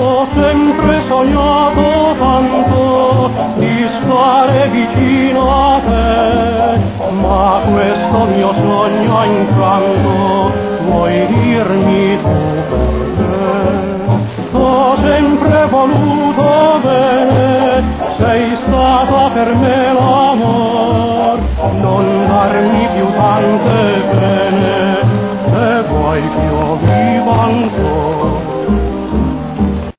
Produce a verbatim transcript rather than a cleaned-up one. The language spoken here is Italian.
Ho sempre sognato tanto di stare vicino a te, ma questo mio sogno incanto vuoi dirmi tu perché? Ho sempre voluto bene, sei stata per me l'amor, non darmi più tante